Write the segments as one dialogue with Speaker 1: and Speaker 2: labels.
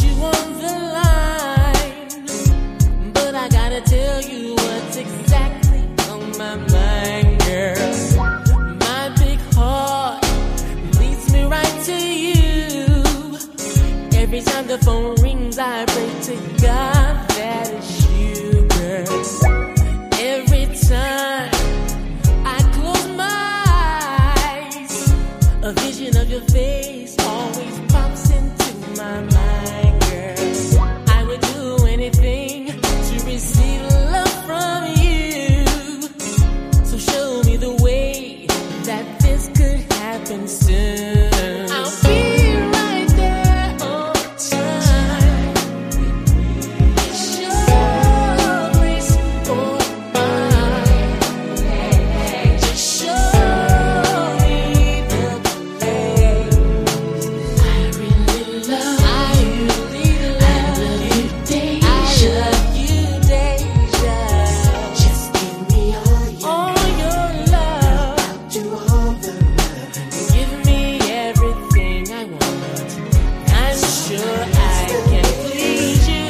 Speaker 1: you on the line, but I gotta tell you what's exactly on my mind, girl. My big heart leads me right to you. Every time the phone rings, I pray to God that it's you, girl. Every time I close my eyes, a vision of your face always pops into my mind, girl. I would do anything to receive love from you. So show me the way that this could happen soon. I'll be right there all the time. It's your place or mine. Just show me the place. I really love you, Deja. I love you, Deja. Just give me all your love. Do all the loving. Give me everything I want. I'm sure I can please you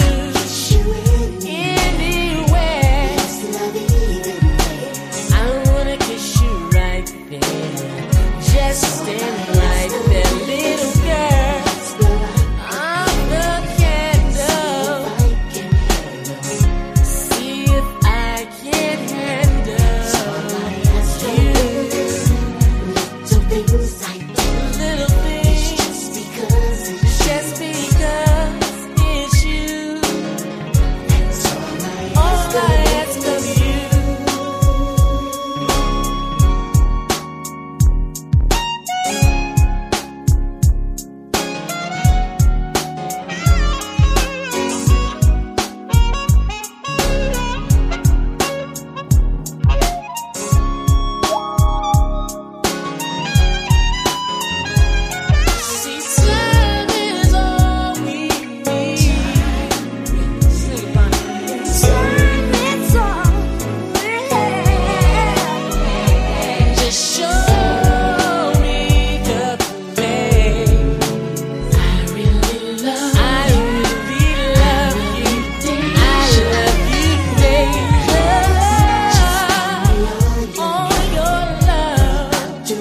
Speaker 1: anywhere. I wanna kiss you right there. Just stand right there, little girl. I'm the candle. See if I can handle you. Little things, just because it's you. All I ask of you. See, time is all we need. Sing, Bonnie. Time is all we have. Just show me the place. I really love you. I love you, Deja. All your love.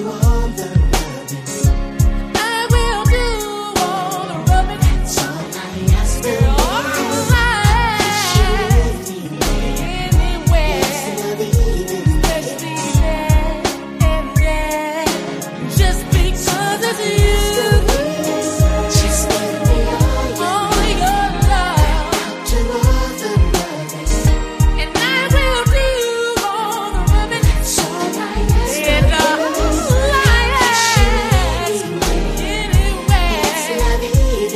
Speaker 1: I will do all the rubbing. That's all I ask of you. Anywhere, especially there and there. Just because it's you. Just give me all your love. And I will do all the rubbing. That's all I ask. And all I ask. Anywhere, especially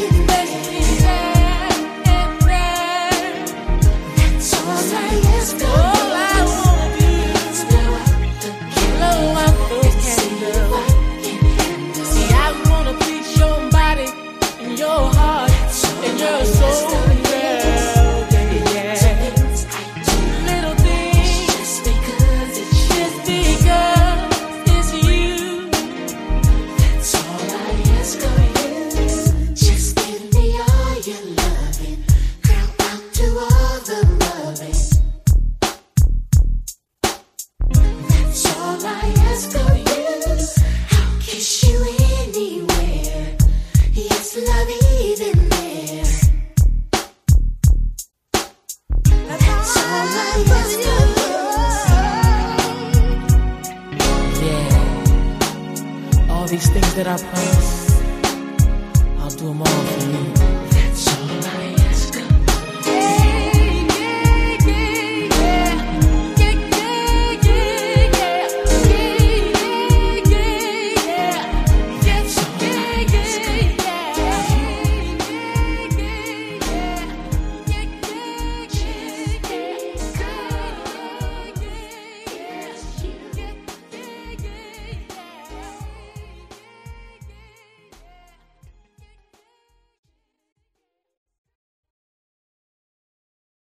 Speaker 1: there and there. That's all I ask. All I wanna do is blow out the candle. See, I wanna please your body and your heart and your soul, girl. Yeah. Little things, just because it's you. That's all I ask of you. Just give me all your loving. Girl, I'll do all the loving. That's all I ask of you. I'll kiss you anywhere. Yes, love even there. That's all I ask of you. Yeah. All these things that I promised.